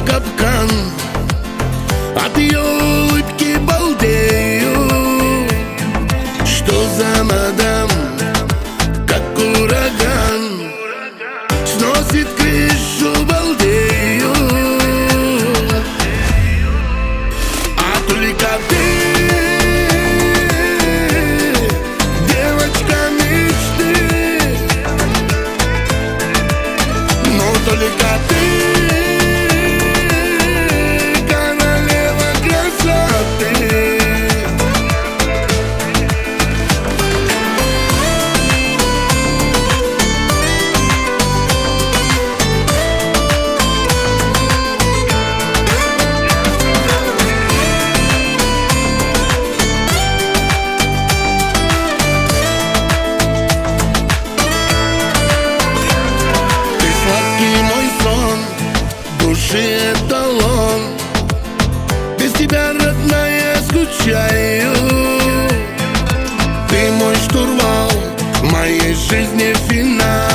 капкан. От ее улыбки балдею. Что за мадам, как ураган, сносит крышу, балдею. А только ты, девочка мечты, но только ты королева красоты. Души эталон, без тебя, родная, скучаю. Ты мой штурвал, моей жизни финал.